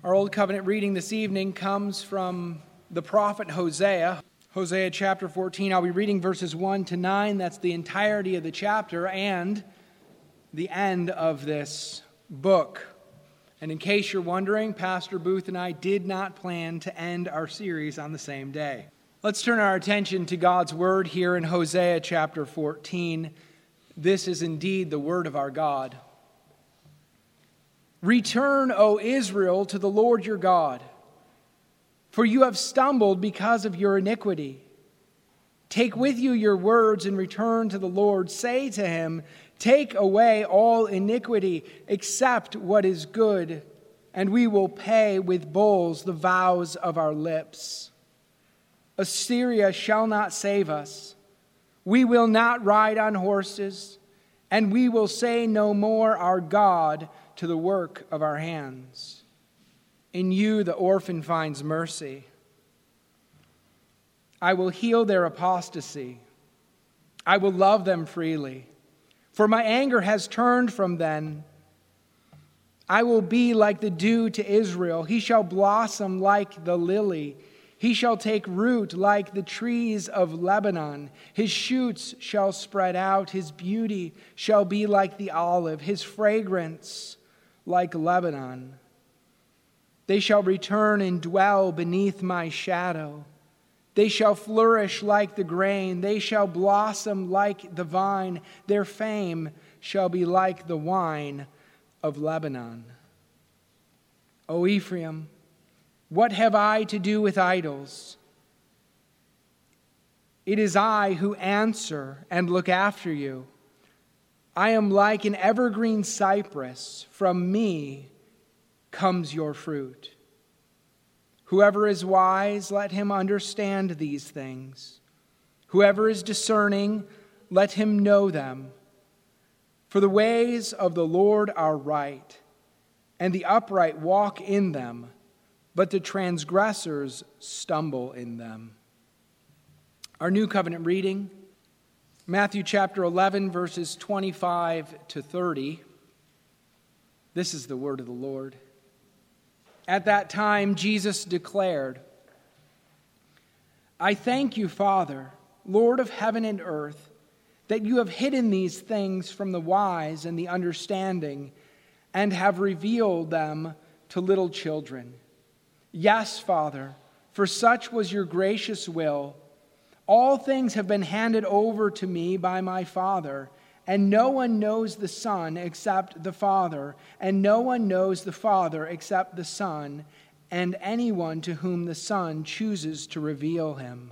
Our Old Covenant reading this evening comes from the prophet Hosea. Hosea chapter 14. I'll be reading verses 1 to 9. That's the entirety of the chapter and the end of this book. And in case you're wondering, Pastor Booth and I did not plan to end our series on the same day. Let's turn our attention to God's word here in Hosea chapter 14. This is indeed the word of our God. Return, O Israel, to the Lord your God, for you have stumbled because of your iniquity. Take with you your words and return to the Lord. Say to him, take away all iniquity, except what is good, and we will pay with bulls the vows of our lips. Assyria shall not save us. We will not ride on horses, and we will say no more, our God, to the work of our hands. In you the orphan finds mercy. I will heal their apostasy. I will love them freely, for my anger has turned from them. I will be like the dew to Israel. He shall blossom like the lily. He shall take root like the trees of Lebanon. His shoots shall spread out. His beauty shall be like the olive. His fragrance like Lebanon. They shall return and dwell beneath my shadow. They shall flourish like the grain. They shall blossom like the vine. Their fame shall be like the wine of Lebanon. O Ephraim, what have I to do with idols? It is I who answer and look after you. I am like an evergreen cypress. From me comes your fruit. Whoever is wise, let him understand these things. Whoever is discerning, let him know them. For the ways of the Lord are right, and the upright walk in them, but the transgressors stumble in them. Our New Covenant reading, Matthew chapter 11, verses 25 to 30. This is the word of the Lord. At that time, Jesus declared, I thank you, Father, Lord of heaven and earth, that you have hidden these things from the wise and the understanding, and have revealed them to little children. Yes, Father, for such was your gracious will. All things have been handed over to me by my Father, and no one knows the Son except the Father, and no one knows the Father except the Son, and anyone to whom the Son chooses to reveal him.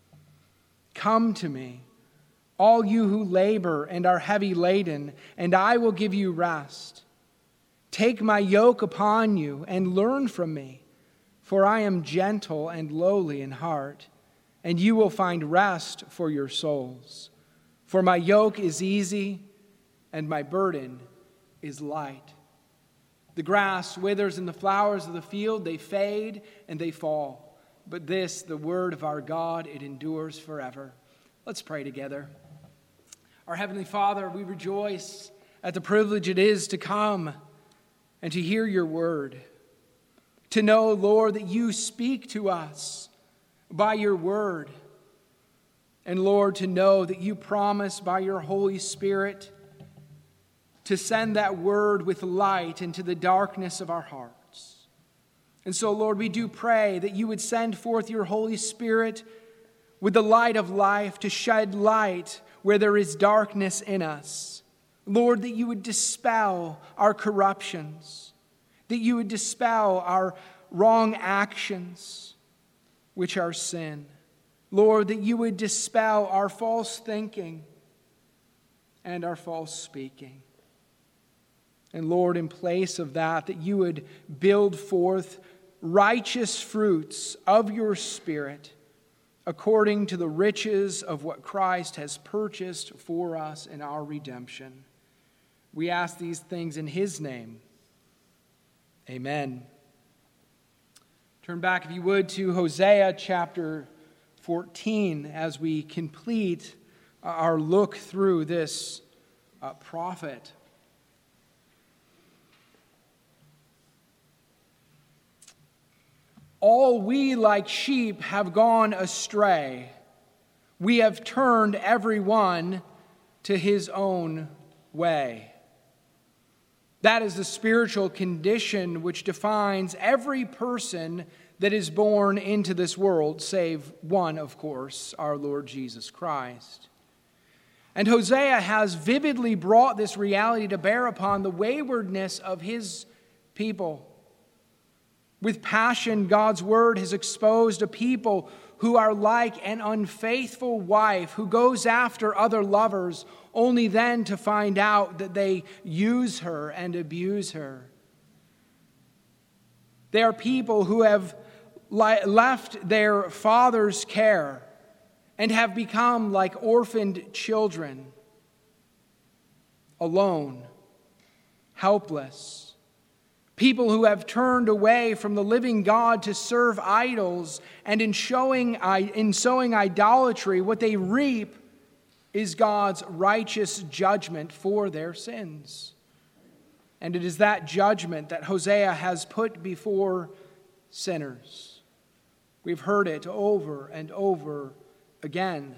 Come to me, all you who labor and are heavy laden, and I will give you rest. Take my yoke upon you and learn from me, for I am gentle and lowly in heart, and you will find rest for your souls. For my yoke is easy, and my burden is light. The grass withers and the flowers of the field, they fade and they fall. But this, the word of our God, it endures forever. Let's pray together. Our Heavenly Father, we rejoice at the privilege it is to come and to hear your word. To know, Lord, that you speak to us by your word. And Lord, to know that you promise by your Holy Spirit to send that word with light into the darkness of our hearts. And so, Lord, we do pray that you would send forth your Holy Spirit with the light of life to shed light where there is darkness in us. Lord, that you would dispel our corruptions, that you would dispel our wrong actions, which are sin. Lord, that you would dispel our false thinking and our false speaking. And Lord, in place of that, that you would build forth righteous fruits of your Spirit according to the riches of what Christ has purchased for us in our redemption. We ask these things in his name. Amen. Turn back, if you would, to Hosea chapter 14 as we complete our look through this prophet. All we like sheep have gone astray. We have turned every one to his own way. That is the spiritual condition which defines every person that is born into this world, save one, of course, our Lord Jesus Christ. And Hosea has vividly brought this reality to bear upon the waywardness of his people. With passion, God's word has exposed a people who are like an unfaithful wife who goes after other lovers only then to find out that they use her and abuse her. They are people who have left their father's care and have become like orphaned children, alone, helpless. People who have turned away from the living God to serve idols, and in sowing idolatry, what they reap is God's righteous judgment for their sins. And it is that judgment that Hosea has put before sinners. We've heard it over and over again.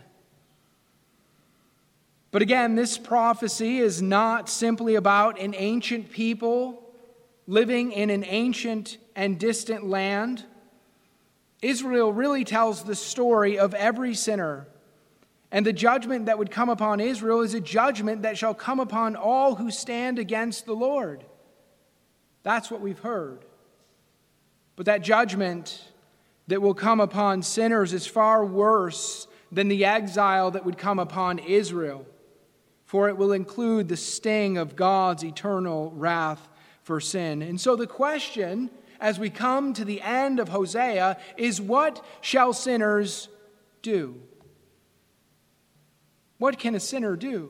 But again, this prophecy is not simply about an ancient people living in an ancient and distant land. Israel really tells the story of every sinner. And the judgment that would come upon Israel is a judgment that shall come upon all who stand against the Lord. That's what we've heard. But that judgment that will come upon sinners is far worse than the exile that would come upon Israel, for it will include the sting of God's eternal wrath for sin. And so the question, as we come to the end of Hosea, is what shall sinners do? What can a sinner do?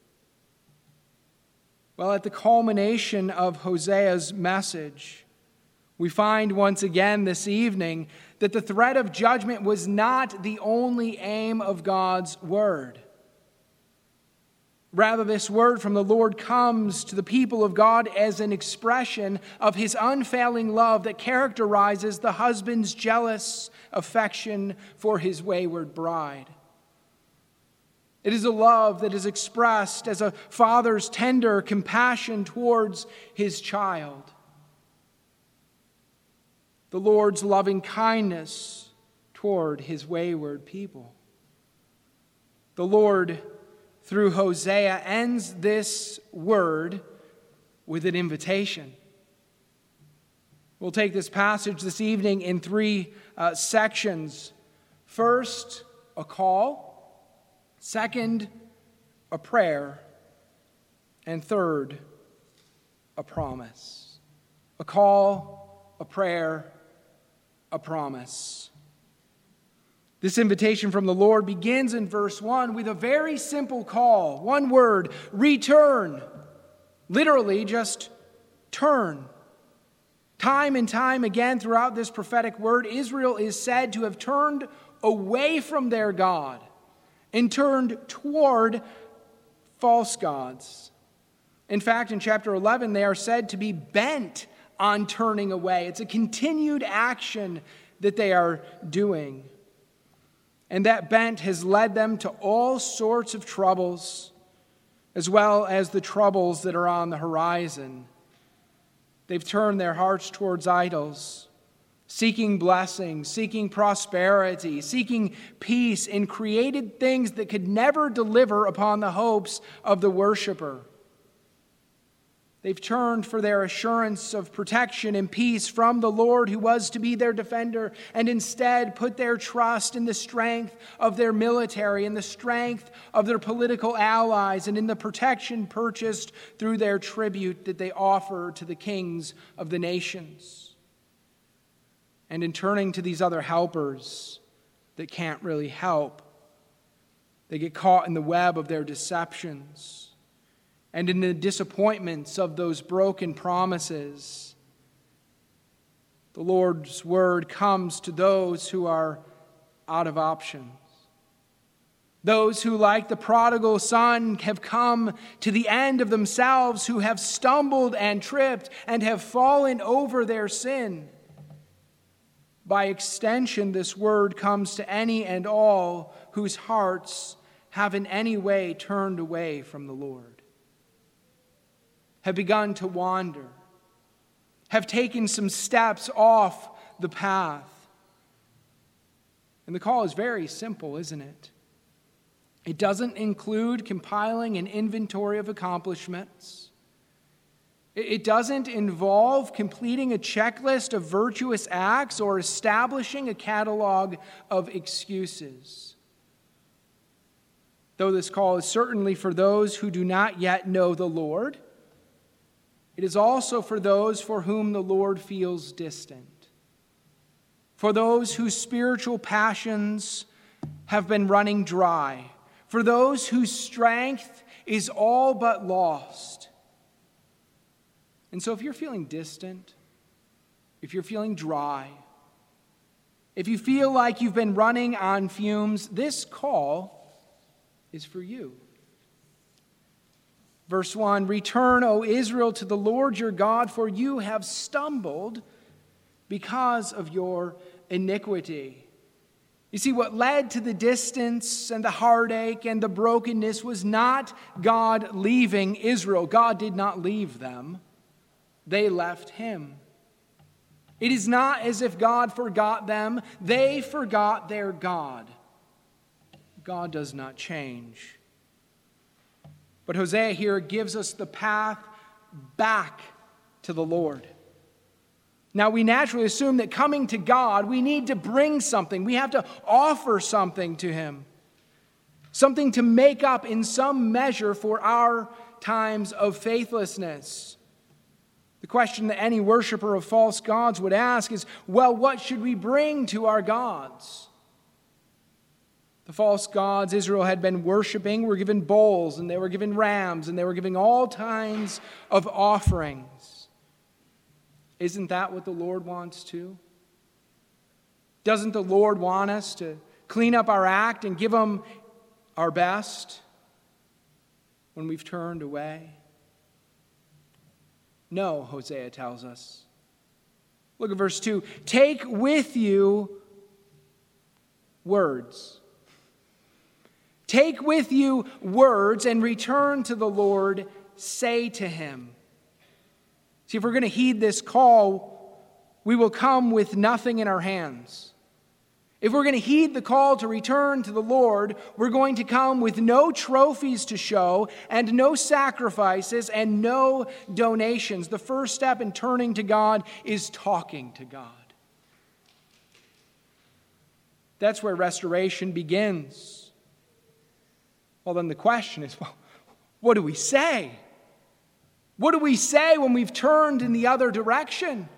Well, at the culmination of Hosea's message, we find once again this evening that the threat of judgment was not the only aim of God's word. Rather, this word from the Lord comes to the people of God as an expression of his unfailing love that characterizes the husband's jealous affection for his wayward bride. It is a love that is expressed as a father's tender compassion towards his child. The Lord's loving kindness toward his wayward people. The Lord, through Hosea, ends this word with an invitation. We'll take this passage this evening in three sections. First, a call. Second, a prayer. And third, a promise. A call, a prayer, a promise. This invitation from the Lord begins in verse 1 with a very simple call. One word, return. Literally, just turn. Time and time again throughout this prophetic word, Israel is said to have turned away from their God and turned toward false gods. In fact, in chapter 11, they are said to be bent on turning away. It's a continued action that they are doing. And that bent has led them to all sorts of troubles, as well as the troubles that are on the horizon. They've turned their hearts towards idols, seeking blessings, seeking prosperity, seeking peace, and created things that could never deliver upon the hopes of the worshiper. They've turned for their assurance of protection and peace from the Lord who was to be their defender, and instead put their trust in the strength of their military, in the strength of their political allies, and in the protection purchased through their tribute that they offer to the kings of the nations. And in turning to these other helpers that can't really help, they get caught in the web of their deceptions and in the disappointments of those broken promises. The Lord's word comes to those who are out of options. Those who, like the prodigal son, have come to the end of themselves, who have stumbled and tripped and have fallen over their sin. By extension, this word comes to any and all whose hearts have in any way turned away from the Lord, have begun to wander, have taken some steps off the path. And the call is very simple, isn't it? It doesn't include compiling an inventory of accomplishments. It doesn't involve completing a checklist of virtuous acts or establishing a catalog of excuses. Though this call is certainly for those who do not yet know the Lord, it is also for those for whom the Lord feels distant, for those whose spiritual passions have been running dry, for those whose strength is all but lost. And so if you're feeling distant, if you're feeling dry, if you feel like you've been running on fumes, this call is for you. Verse 1, "Return, O Israel, to the Lord your God, for you have stumbled because of your iniquity." You see, what led to the distance and the heartache and the brokenness was not God leaving Israel. God did not leave them. They left him. It is not as if God forgot them. They forgot their God. God does not change. But Hosea here gives us the path back to the Lord. Now, we naturally assume that coming to God, we need to bring something. We have to offer something to him. Something to make up in some measure for our times of faithlessness. The question that any worshiper of false gods would ask is, well, what should we bring to our gods? The false gods Israel had been worshiping were given bulls, and they were given rams, and they were giving all kinds of offerings. Isn't that what the Lord wants too? Doesn't the Lord want us to clean up our act and give him our best when we've turned away? No, Hosea tells us. Look at verse 2. "Take with you words. Take with you words and return to the Lord. Say to him." See, if we're going to heed this call, we will come with nothing in our hands. If we're going to heed the call to return to the Lord, we're going to come with no trophies to show and no sacrifices and no donations. The first step in turning to God is talking to God. That's where restoration begins. Well, then the question is, well, what do we say? What do we say when we've turned in the other direction?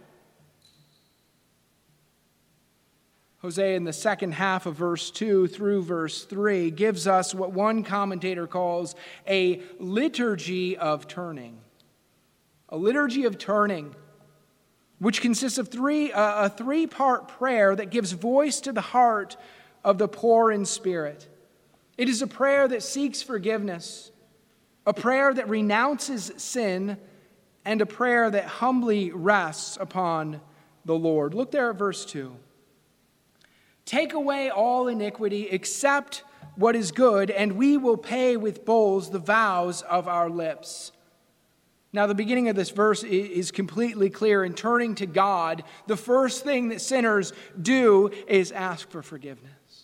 Hosea, in the second half of verse 2 through verse 3, gives us what one commentator calls a liturgy of turning. A liturgy of turning, which consists of a three-part prayer that gives voice to the heart of the poor in spirit. It is a prayer that seeks forgiveness, a prayer that renounces sin, and a prayer that humbly rests upon the Lord. Look there at verse 2. "Take away all iniquity, accept what is good, and we will pay with bowls the vows of our lips." Now, the beginning of this verse is completely clear. In turning to God, the first thing that sinners do is ask for forgiveness.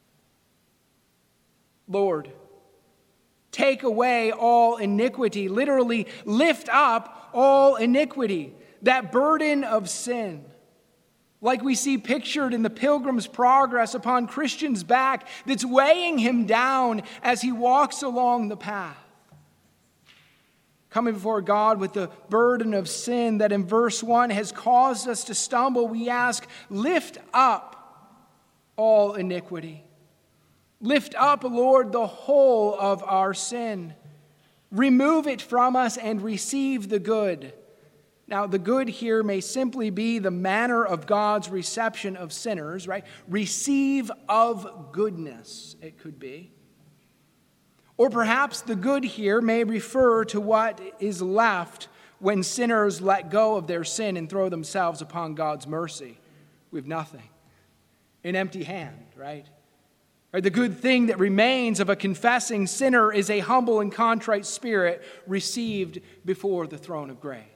Lord, take away all iniquity. Literally, lift up all iniquity, that burden of sin. Like we see pictured in the Pilgrim's Progress upon Christian's back, that's weighing him down as he walks along the path. Coming before God with the burden of sin that in verse 1 has caused us to stumble, we ask, lift up all iniquity. Lift up, Lord, the whole of our sin. Remove it from us and receive the good. Now, the good here may simply be the manner of God's reception of sinners, right? Receive of goodness, it could be. Or perhaps the good here may refer to what is left when sinners let go of their sin and throw themselves upon God's mercy. with nothing, an empty hand, right? Right? The good thing that remains of a confessing sinner is a humble and contrite spirit received before the throne of grace.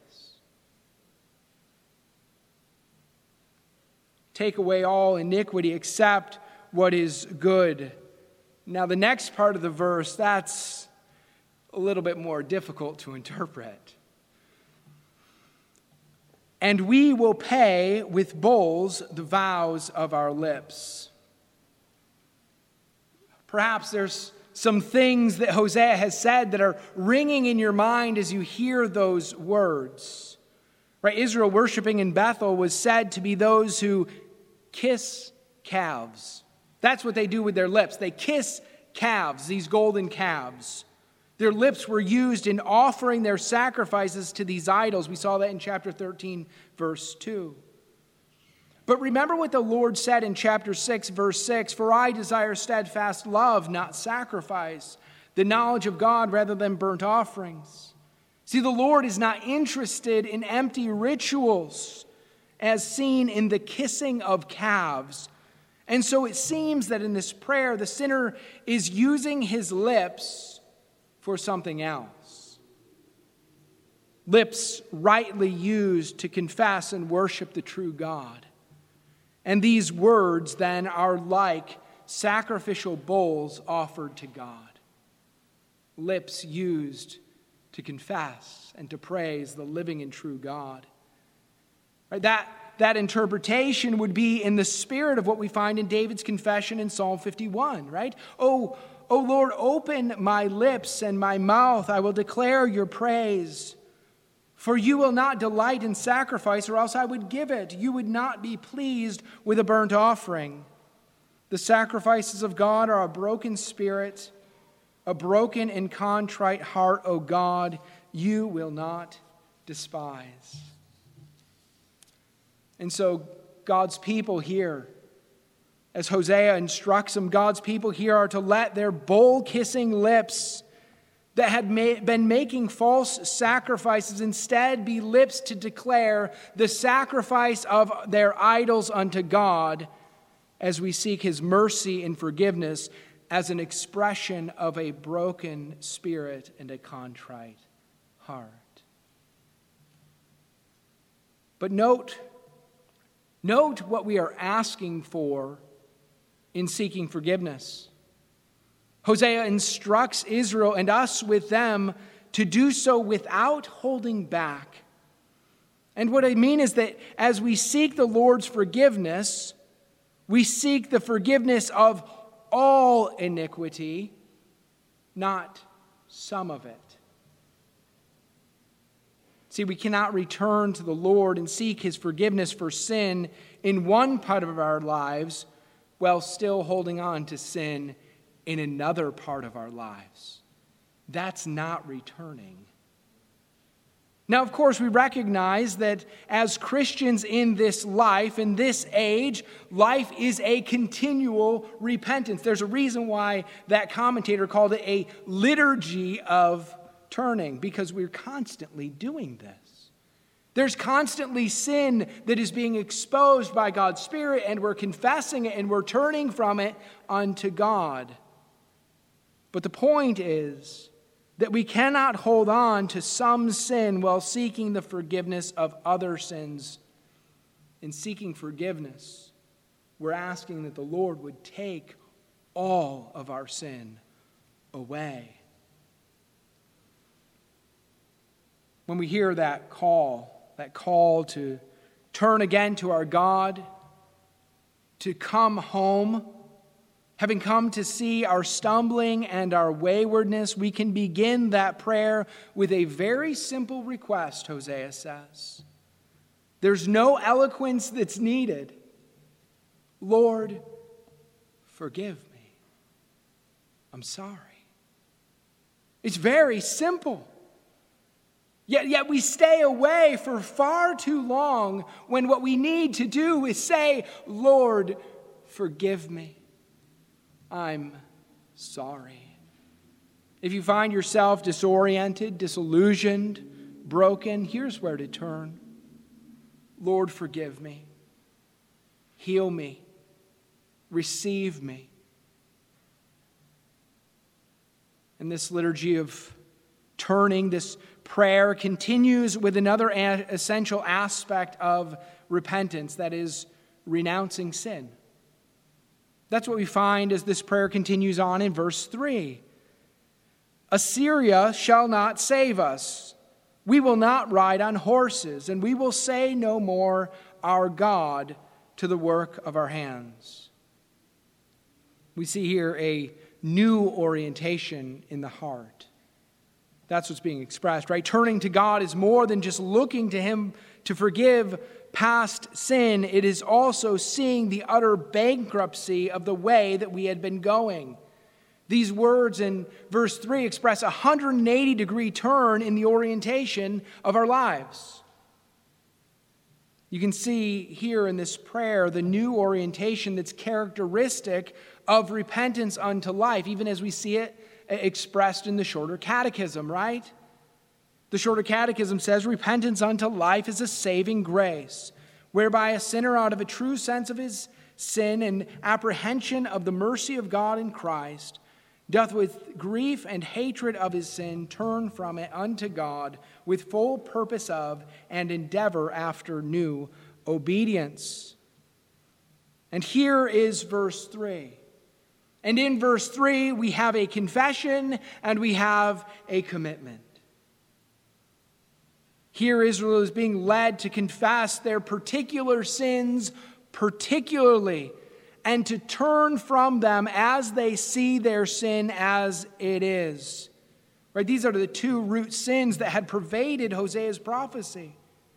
Take away all iniquity, accept what is good. Now, the next part of the verse, that's a little bit more difficult to interpret. And we will pay with bowls the vows of our lips. Perhaps there's some things that Hosea has said that are ringing in your mind as you hear those words. Right? Israel worshiping in Bethel was said to be those who kiss calves. That's what they do with their lips. They kiss calves, these golden calves. Their lips were used in offering their sacrifices to these idols. We saw that in chapter 13, verse 2. But remember what the Lord said in chapter 6, verse 6, "For I desire steadfast love, not sacrifice, the knowledge of God rather than burnt offerings." See, the Lord is not interested in empty rituals, as seen in the kissing of calves. And so it seems that in this prayer, the sinner is using his lips for something else. Lips rightly used to confess and worship the true God. And these words then are like sacrificial bowls offered to God. Lips used to confess and to praise the living and true God. Right? That interpretation would be in the spirit of what we find in David's confession in Psalm 51, right? Oh Lord, open my lips and my mouth, I will declare your praise. For you will not delight in sacrifice, or else I would give it. You would not be pleased with a burnt offering. The sacrifices of God are a broken spirit, a broken and contrite heart, O God, you will not despise. And so God's people here, as Hosea instructs them, God's people here are to let their bowl-kissing lips that had been making false sacrifices instead be lips to declare the sacrifice of their idols unto God as we seek his mercy and forgiveness as an expression of a broken spirit and a contrite heart. But note what we are asking for in seeking forgiveness. Hosea instructs Israel and us with them to do so without holding back. And what I mean is that as we seek the Lord's forgiveness, we seek the forgiveness of all iniquity, not some of it. See, we cannot return to the Lord and seek his forgiveness for sin in one part of our lives while still holding on to sin in another part of our lives. That's not returning. Now, of course, we recognize that as Christians in this life, in this age, life is a continual repentance. There's a reason why that commentator called it a liturgy of turning, because we're constantly doing this. There's constantly sin that is being exposed by God's Spirit, and we're confessing it and we're turning from it unto God. But the point is that we cannot hold on to some sin while seeking the forgiveness of other sins. In seeking forgiveness, we're asking that the Lord would take all of our sin away. When we hear that call to turn again to our God, to come home, having come to see our stumbling and our waywardness, we can begin that prayer with a very simple request, Hosea says. There's no eloquence that's needed. Lord, forgive me. I'm sorry. It's very simple. Yet we stay away for far too long when what we need to do is say, Lord, forgive me. I'm sorry. If you find yourself disoriented, disillusioned, broken, here's where to turn. Lord, forgive me. heal me, receive me. And this liturgy of turning, this prayer continues with another essential aspect of repentance, that is, renouncing sin. That's what we find as this prayer continues on in verse 3. Assyria shall not save us. We will not ride on horses, and we will say no more, our God, to the work of our hands. We see here a new orientation in the heart. That's what's being expressed, right? Turning to God is more than just looking to Him to forgive past sin. It is also seeing the utter bankruptcy of the way that we had been going. These words in verse 3 express a 180-degree turn in the orientation of our lives. You can see here in this prayer the new orientation that's characteristic of repentance unto life, even as we see it expressed in the Shorter Catechism, right? The Shorter Catechism says, repentance unto life is a saving grace, whereby a sinner out of a true sense of his sin and apprehension of the mercy of God in Christ doth with grief and hatred of his sin turn from it unto God with full purpose of and endeavor after new obedience. And here is verse 3. And in verse 3, we have a confession and we have a commitment. Here Israel is being led to confess their particular sins particularly, and to turn from them as they see their sin as it is. Right? These are the two root sins that had pervaded Hosea's prophecy.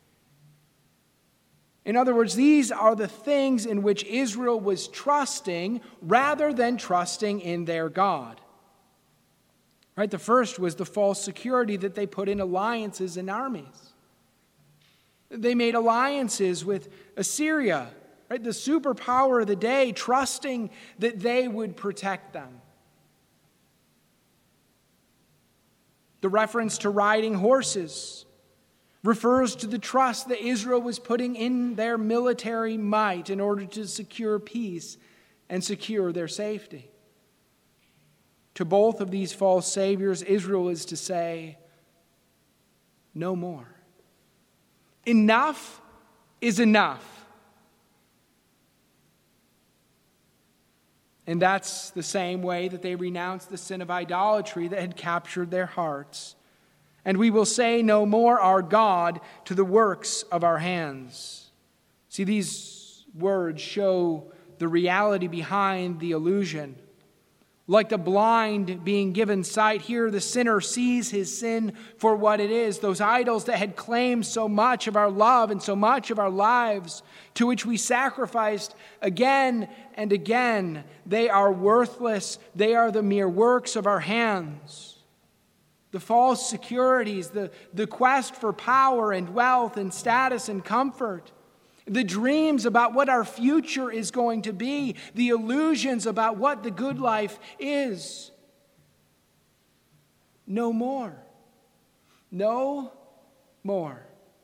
In other words, these are the things in which Israel was trusting rather than trusting in their God. Right? The first was the false security that they put in alliances and armies. They made alliances with Assyria, right? The superpower of the day, trusting that they would protect them. The reference to riding horses refers to the trust that Israel was putting in their military might in order to secure peace and secure their safety. To both of these false saviors, Israel is to say, no more. Enough is enough. And that's the same way that they renounced the sin of idolatry that had captured their hearts. And we will say no more, our God, to the works of our hands. See, these words show the reality behind the illusion. Like the blind being given sight, here the sinner sees his sin for what it is. Those idols that had claimed so much of our love and so much of our lives, to which we sacrificed again and again, they are worthless. They are the mere works of our hands. The false securities, the quest for power and wealth and status and comfort, the dreams about what our future is going to be, the illusions about what the good life is. No more. No more.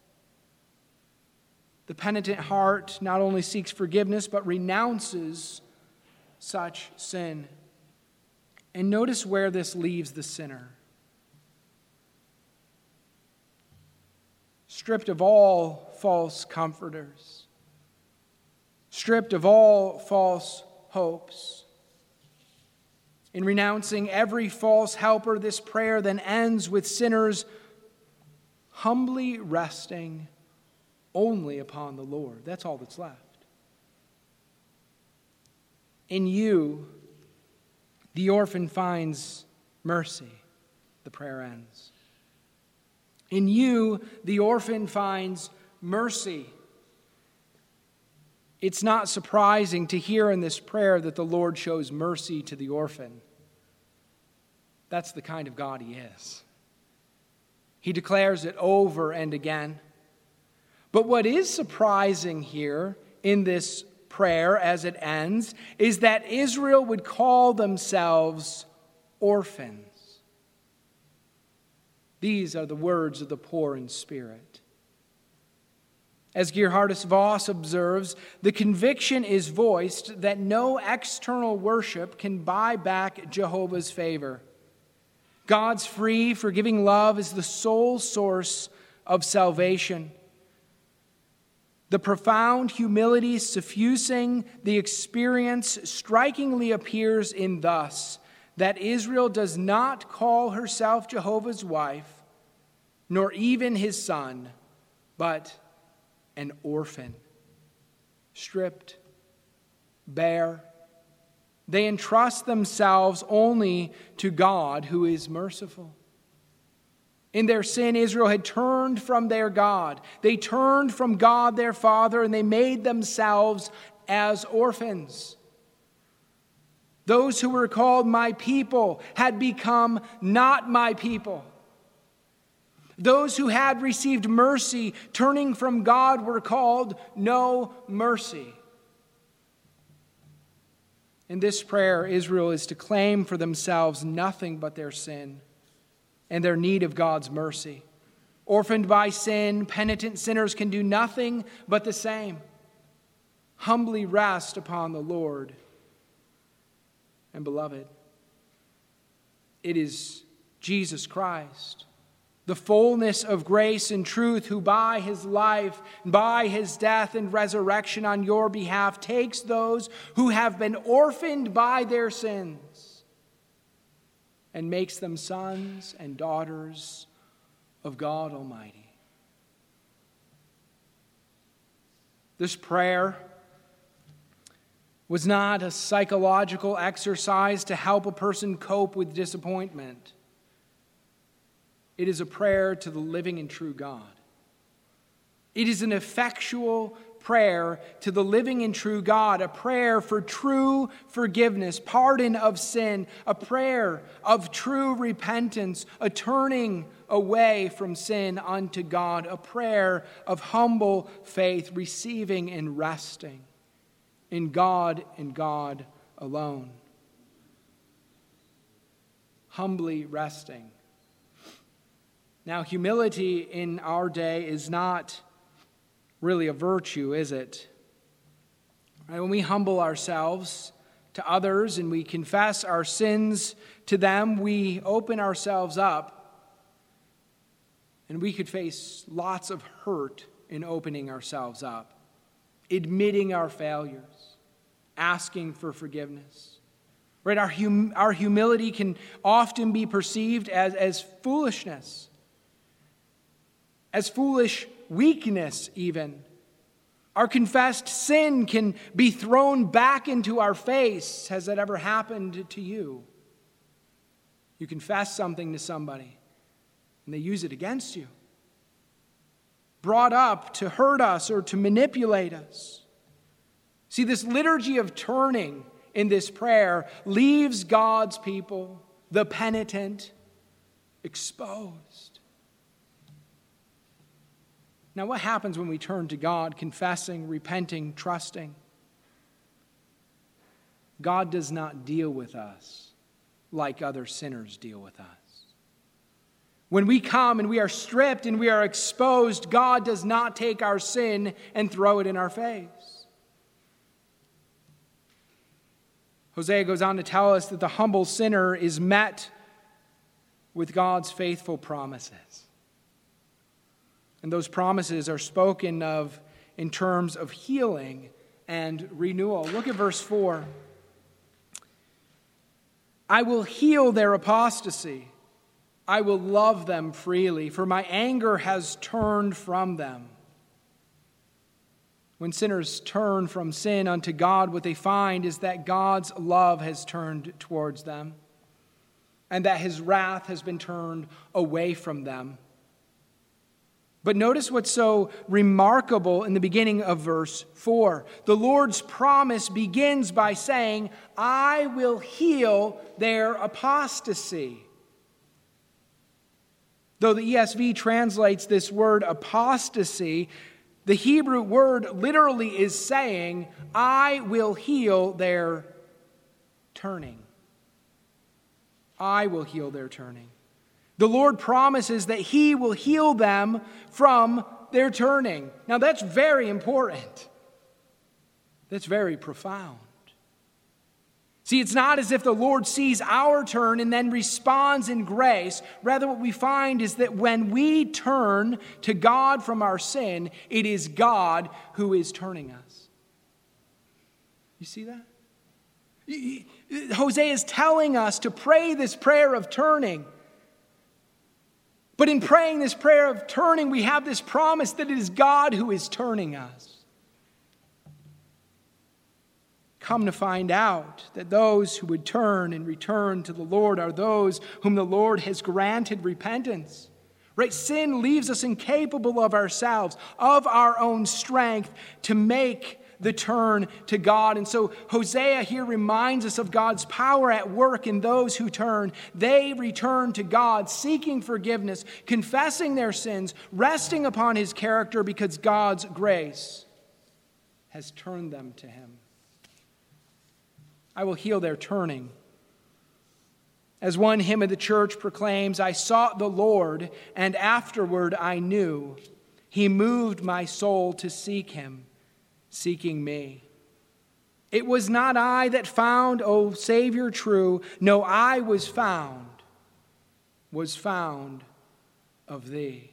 The penitent heart not only seeks forgiveness, but renounces such sin. And notice where this leaves the sinner. Stripped of all false comforters, stripped of all false hopes. In renouncing every false helper, this prayer then ends with sinners humbly resting only upon the Lord. That's all that's left. In you, the orphan finds mercy, the prayer ends. In you, the orphan finds mercy. It's not surprising to hear in this prayer that the Lord shows mercy to the orphan. That's the kind of God He is. He declares it over and again. But what is surprising here in this prayer as it ends is that Israel would call themselves orphans. These are the words of the poor in spirit. As Gerhardus Voss observes, the conviction is voiced that no external worship can buy back Jehovah's favor. God's free, forgiving love is the sole source of salvation. The profound humility suffusing the experience strikingly appears in thus, that Israel does not call herself Jehovah's wife, nor even his son, but an orphan, stripped, bare. They entrust themselves only to God, who is merciful. In their sin, Israel had turned from their God. They turned from God, their Father, and they made themselves as orphans. Those who were called my people had become not my people. Those who had received mercy, turning from God, were called no mercy. In this prayer, Israel is to claim for themselves nothing but their sin and their need of God's mercy. Orphaned by sin, penitent sinners can do nothing but the same. Humbly rest upon the Lord. And beloved, it is Jesus Christ, the fullness of grace and truth, who by his life, by his death and resurrection on your behalf, takes those who have been orphaned by their sins and makes them sons and daughters of God Almighty. This prayer was not a psychological exercise to help a person cope with disappointment. It is a prayer to the living and true God. It is an effectual prayer to the living and true God, a prayer for true forgiveness, pardon of sin, a prayer of true repentance, a turning away from sin unto God, a prayer of humble faith, receiving and resting in God and God alone. Humbly resting. Now, humility in our day is not really a virtue, is it? Right? When we humble ourselves to others and we confess our sins to them, we open ourselves up, and we could face lots of hurt in opening ourselves up, admitting our failures, asking for forgiveness. Right? Our humility can often be perceived as foolishness, as foolish weakness even. Our confessed sin can be thrown back into our face. Has that ever happened to you? You confess something to somebody, and they use it against you. Brought up to hurt us or to manipulate us. See, this liturgy of turning in this prayer leaves God's people, the penitent, exposed. Now, what happens when we turn to God, confessing, repenting, trusting? God does not deal with us like other sinners deal with us. When we come and we are stripped and we are exposed, God does not take our sin and throw it in our face. Hosea goes on to tell us that the humble sinner is met with God's faithful promises. And those promises are spoken of in terms of healing and renewal. Look at verse 4. I will heal their apostasy. I will love them freely, for my anger has turned from them. When sinners turn from sin unto God, what they find is that God's love has turned towards them, and that his wrath has been turned away from them. But notice what's so remarkable in the beginning of verse 4. The Lord's promise begins by saying, I will heal their apostasy. Though the ESV translates this word apostasy, the Hebrew word literally is saying, I will heal their turning. I will heal their turning. The Lord promises that he will heal them from their turning. Now that's very important. That's very profound. See, it's not as if the Lord sees our turn and then responds in grace. Rather, what we find is that when we turn to God from our sin, it is God who is turning us. You see that? Hosea is telling us to pray this prayer of turning. But in praying this prayer of turning, we have this promise that it is God who is turning us. Come to find out that those who would turn and return to the Lord are those whom the Lord has granted repentance. Right? Sin leaves us incapable of ourselves, of our own strength, to make the turn to God. And so Hosea here reminds us of God's power at work in those who turn. They return to God, seeking forgiveness, confessing their sins, resting upon his character because God's grace has turned them to him. I will heal their turning. As one hymn of the church proclaims, I sought the Lord, and afterward I knew. He moved my soul to seek him, seeking me. It was not I that found, O Savior true. No, I was found of thee.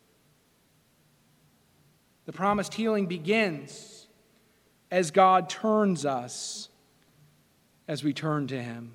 The promised healing begins as God turns us as we turn to him.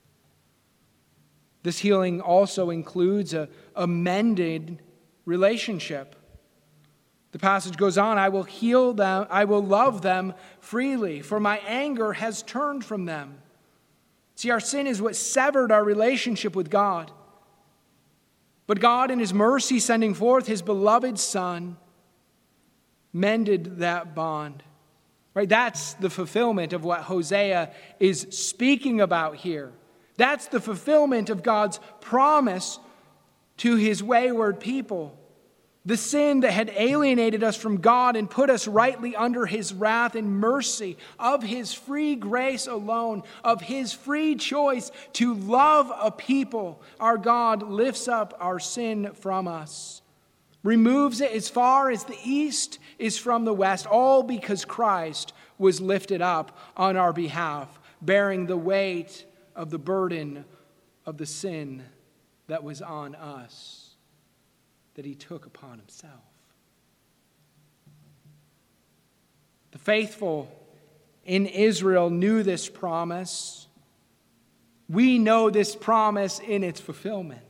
This healing also includes a mended relationship. The passage goes on, I will heal them, I will love them freely, for my anger has turned from them. See, our sin is what severed our relationship with God. But God, in his mercy, sending forth his beloved Son, mended that bond. Right? That's the fulfillment of what Hosea is speaking about here. That's the fulfillment of God's promise to his wayward people. The sin that had alienated us from God and put us rightly under his wrath and mercy, of his free grace alone, of his free choice to love a people, our God lifts up our sin from us, removes it as far as the east is from the west, all because Christ was lifted up on our behalf, bearing the weight of the burden of the sin that was on us, that he took upon himself. The faithful in Israel knew this promise. We know this promise in its fulfillment.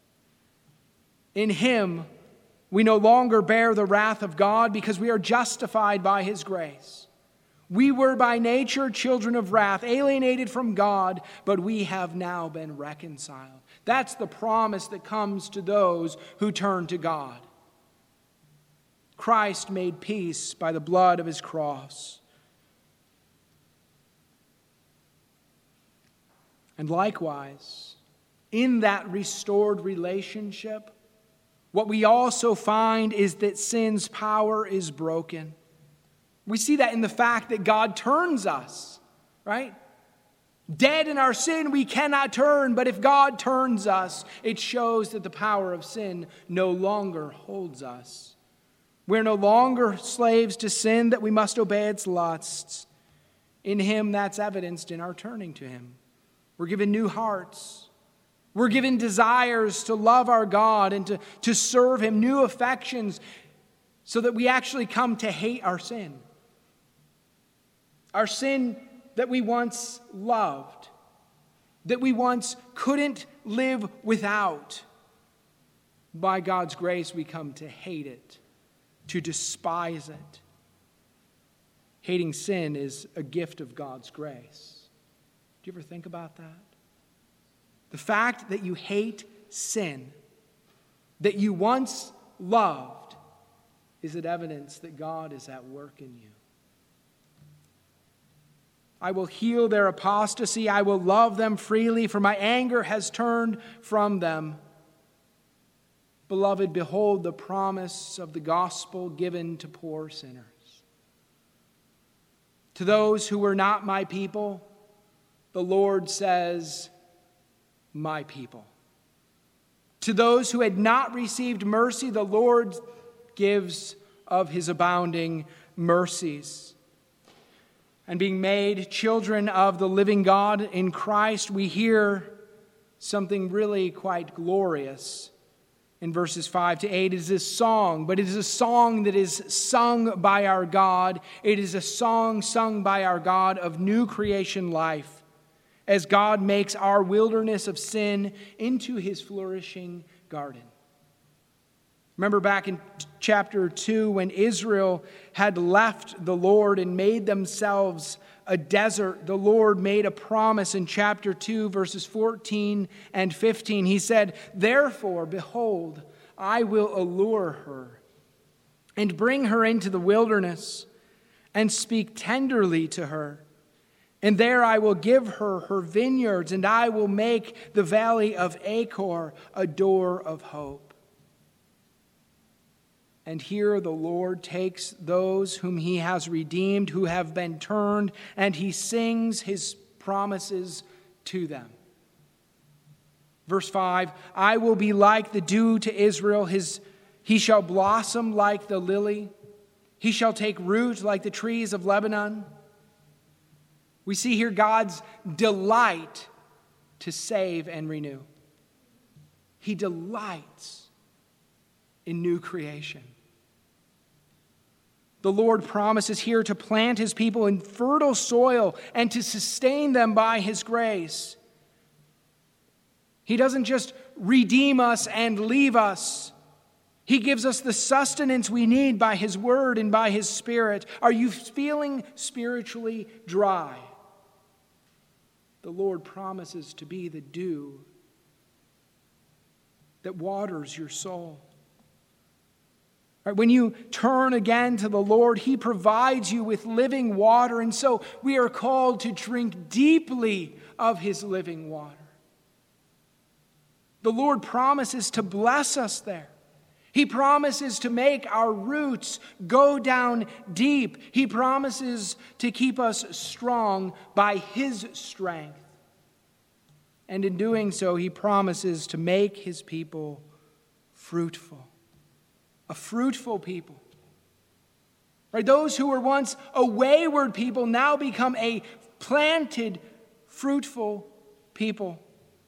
In him, we no longer bear the wrath of God because we are justified by his grace. We were by nature children of wrath, alienated from God, but we have now been reconciled. That's the promise that comes to those who turn to God. Christ made peace by the blood of his cross. And likewise, in that restored relationship, what we also find is that sin's power is broken. We see that in the fact that God turns us, right? Dead in our sin, we cannot turn, but if God turns us, it shows that the power of sin no longer holds us. We're no longer slaves to sin, that we must obey its lusts. In him, that's evidenced in our turning to him. We're given new hearts. We're given desires to love our God and to serve him, new affections, so that we actually come to hate our sin. Our sin that we once loved, that we once couldn't live without. By God's grace, we come to hate it, to despise it. Hating sin is a gift of God's grace. Do you ever think about that? The fact that you hate sin, that you once loved, is it evidence that God is at work in you? I will heal their apostasy. I will love them freely, for my anger has turned from them. Beloved, behold the promise of the gospel given to poor sinners. To those who were not my people, the Lord says, my people. To those who had not received mercy, the Lord gives of his abounding mercies. And being made children of the living God in Christ, we hear something really quite glorious. In verses 5 to 8, it is a song, but it is a song that is sung by our God. It is a song sung by our God of new creation life, as God makes our wilderness of sin into his flourishing garden. Remember back in chapter 2 when Israel had left the Lord and made themselves a desert, the Lord made a promise in chapter 2, verses 14 and 15. He said, "Therefore, behold, I will allure her and bring her into the wilderness and speak tenderly to her. And there I will give her her vineyards, and I will make the valley of Achor a door of hope." And here the Lord takes those whom he has redeemed, who have been turned, and he sings his promises to them. Verse 5, "I will be like the dew to Israel. He shall blossom like the lily. He shall take root like the trees of Lebanon." We see here God's delight to save and renew. He delights in new creation. The Lord promises here to plant his people in fertile soil and to sustain them by his grace. He doesn't just redeem us and leave us. He gives us the sustenance we need by his word and by his Spirit. Are you feeling spiritually dry? The Lord promises to be the dew that waters your soul. When you turn again to the Lord, he provides you with living water, and so we are called to drink deeply of his living water. The Lord promises to bless us there. He promises to make our roots go down deep. He promises to keep us strong by his strength. And in doing so, he promises to make his people fruitful. A fruitful people. Right? Those who were once a wayward people now become a planted, fruitful people.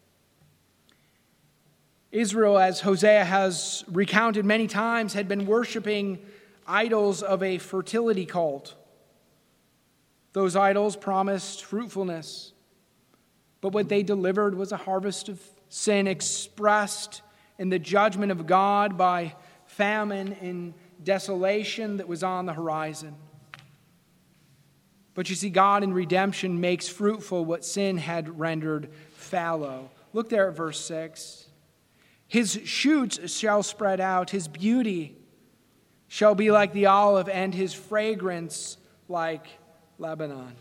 Israel, as Hosea has recounted many times, had been worshiping idols of a fertility cult. Those idols promised fruitfulness, but what they delivered was a harvest of sin expressed in the judgment of God by famine and desolation that was on the horizon. But you see, God in redemption makes fruitful what sin had rendered fallow. Look there at verse 6. "His shoots shall spread out, his beauty shall be like the olive, and his fragrance like Lebanon."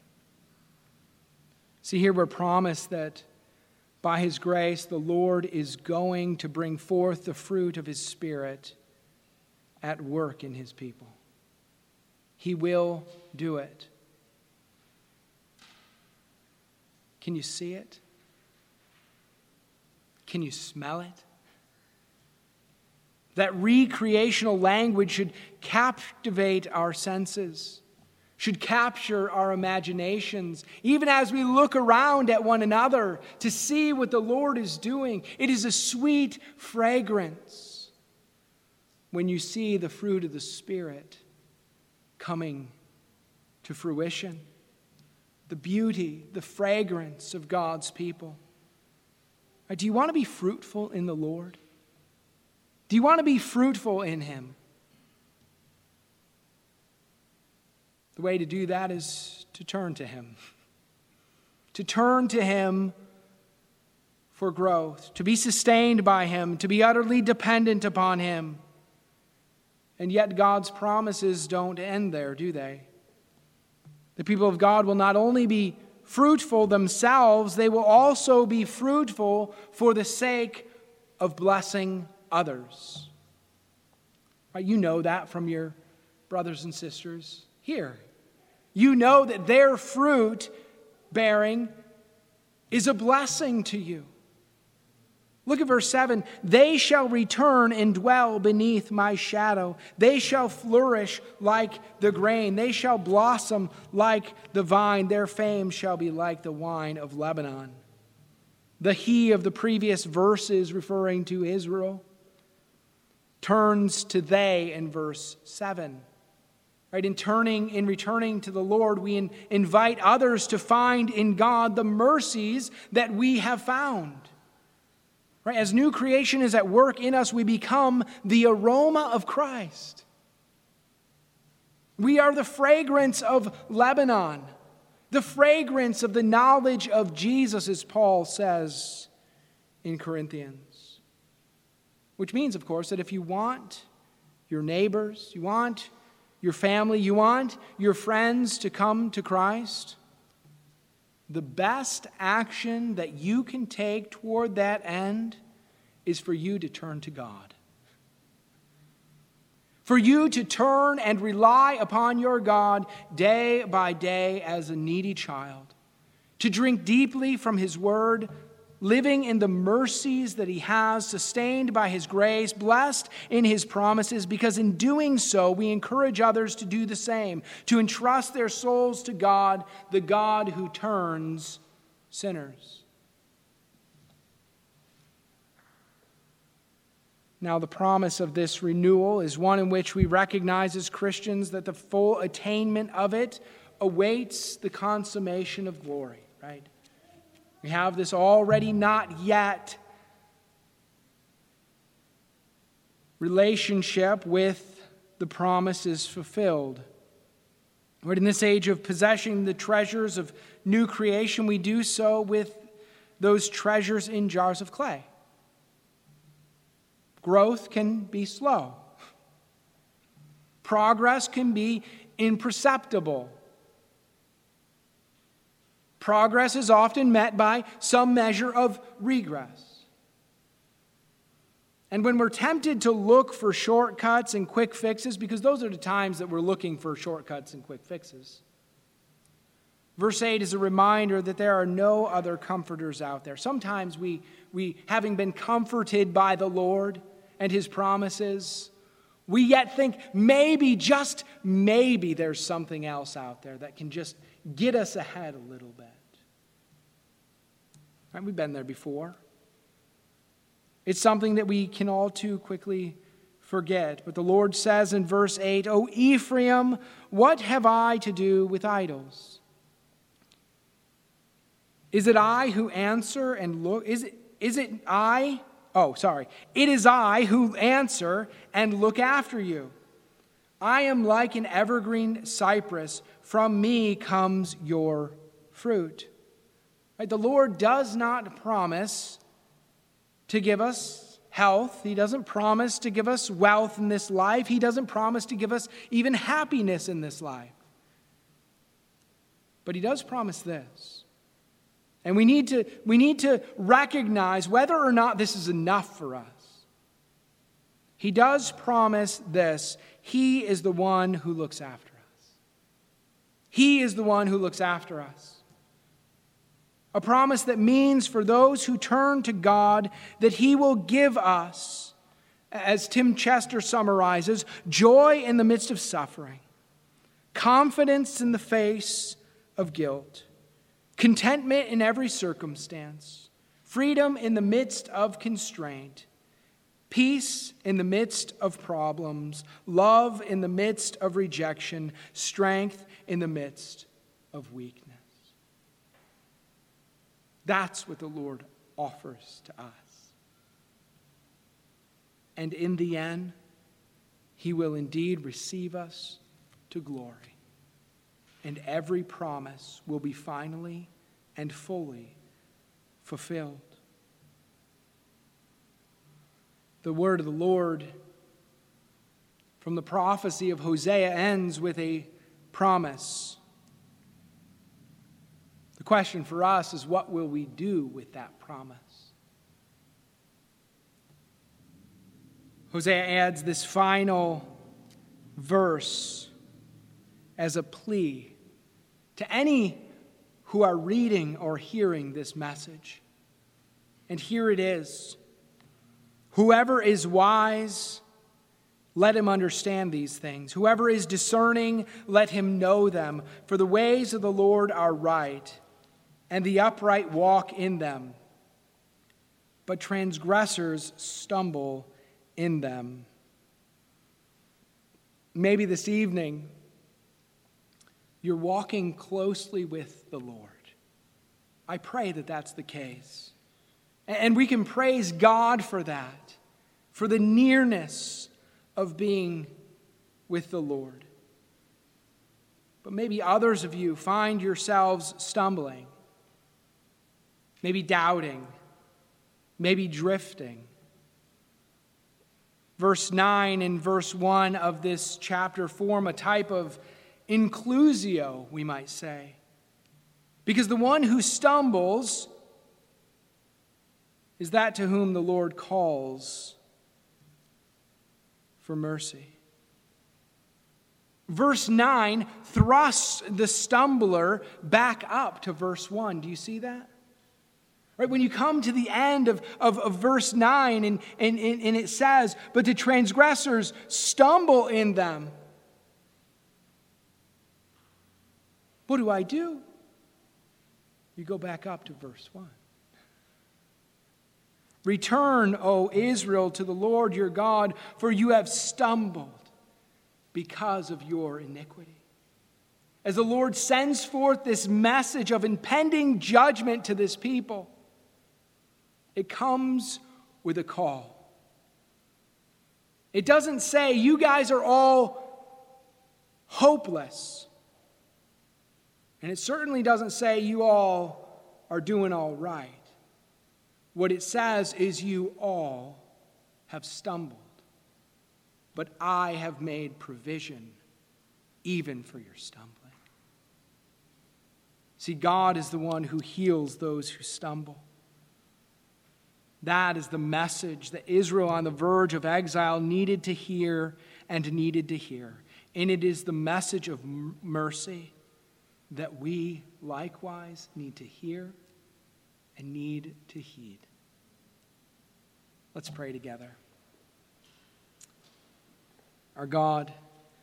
See, here we're promised that by his grace, the Lord is going to bring forth the fruit of his Spirit at work in his people. He will do it. Can you see it? Can you smell it? That recreational language should captivate our senses, should capture our imaginations, even as we look around at one another to see what the Lord is doing. It is a sweet fragrance when you see the fruit of the Spirit coming to fruition. The beauty, the fragrance of God's people. Do you want to be fruitful in the Lord? Do you want to be fruitful in him? The way to do that is to turn to him. To turn to him for growth, to be sustained by him, to be utterly dependent upon him. And yet God's promises don't end there, do they? The people of God will not only be fruitful themselves, they will also be fruitful for the sake of blessing others. Right? You know that from your brothers and sisters here. You know that their fruit bearing is a blessing to you. Look at verse 7. They shall return and dwell beneath my shadow. They shall flourish like the grain. They shall blossom like the vine. Their fame shall be like the wine of Lebanon. The he of the previous verses, referring to Israel, turns to they in verse 7. Right? In returning to the Lord, we invite others to find in God the mercies that we have found. Right? As new creation is at work in us, we become the aroma of Christ. We are the fragrance of Lebanon, the fragrance of the knowledge of Jesus, as Paul says in Corinthians. Which means, of course, that if you want your neighbors, you want your family, you want your friends to come to Christ, the best action that you can take toward that end is for you to turn to God. For you to turn and rely upon your God day by day as a needy child. To drink deeply from His Word, living in the mercies that He has, sustained by His grace, blessed in His promises, because in doing so, we encourage others to do the same, to entrust their souls to God, the God who turns sinners. Now, the promise of this renewal is one in which we recognize as Christians that the full attainment of it awaits the consummation of glory, right? We have this already not yet relationship with the promises fulfilled. But in this age of possessing the treasures of new creation, we do so with those treasures in jars of clay. Growth can be slow. Progress can be imperceptible. Progress is often met by some measure of regress. And when we're tempted to look for shortcuts and quick fixes, because those are the times that we're looking for shortcuts and quick fixes, verse 8 is a reminder that there are no other comforters out there. Sometimes we having been comforted by the Lord and His promises, we yet think maybe, just maybe, there's something else out there that can just get us ahead a little bit. Right? We've been there before. It's something that we can all too quickly forget. But the Lord says in verse 8, O Ephraim, what have I to do with idols? Is it I who answer and look? It is I who answer and look after you. I am like an evergreen cypress. From me comes your fruit. Right? The Lord does not promise to give us health. He doesn't promise to give us wealth in this life. He doesn't promise to give us even happiness in this life. But He does promise this. And we need to recognize whether or not this is enough for us. He does promise this. He is the one who looks after us. He is the one who looks after us. A promise that means for those who turn to God that He will give us, as Tim Chester summarizes, joy in the midst of suffering, confidence in the face of guilt, contentment in every circumstance, freedom in the midst of constraint, peace in the midst of problems, love in the midst of rejection, strength in the midst of weakness. That's what the Lord offers to us. And in the end, He will indeed receive us to glory. And every promise will be finally and fully fulfilled. The word of the Lord from the prophecy of Hosea ends with a promise. The question for us is, what will we do with that promise? Hosea adds this final verse as a plea to any who are reading or hearing this message. And here it is. Whoever is wise, let him understand these things. Whoever is discerning, let him know them. For the ways of the Lord are right, and the upright walk in them. But transgressors stumble in them. Maybe this evening, you're walking closely with the Lord. I pray that that's the case. And we can praise God for that, for the nearness of being with the Lord. But maybe others of you find yourselves stumbling, maybe doubting, maybe drifting. Verse 9 and verse 1 of this chapter form a type of inclusio, we might say. Because the one who stumbles is that to whom the Lord calls for mercy. Verse 9 thrusts the stumbler back up to verse 1. Do you see that? Right, when you come to the end of verse 9 and it says, but the transgressors stumble in them. What do? You go back up to verse 1. Return, O Israel, to the Lord your God, for you have stumbled because of your iniquity. As the Lord sends forth this message of impending judgment to this people, it comes with a call. It doesn't say, you guys are all hopeless. And it certainly doesn't say you all are doing all right. What it says is you all have stumbled, but I have made provision even for your stumbling. See, God is the one who heals those who stumble. That is the message that Israel on the verge of exile needed to hear and needed to hear. And it is the message of mercy that we likewise need to hear and need to heed. Let's pray together. Our God,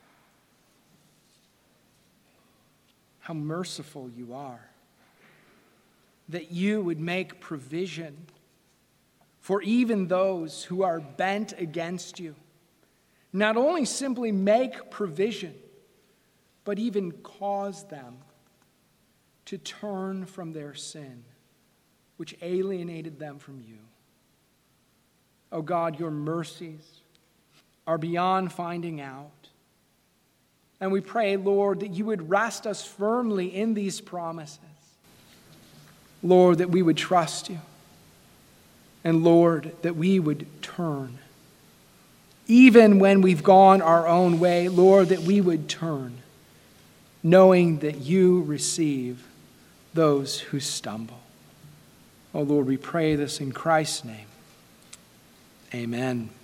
how merciful you are, that you would make provision for even those who are bent against you. Not only simply make provision, but even cause them to turn from their sin, which alienated them from you. Oh God, your mercies are beyond finding out. And we pray, Lord, that you would rest us firmly in these promises. Lord, that we would trust you. And Lord, that we would turn. Even when we've gone our own way, Lord, that we would turn, knowing that you receive those who stumble. Oh Lord, we pray this in Christ's name. Amen.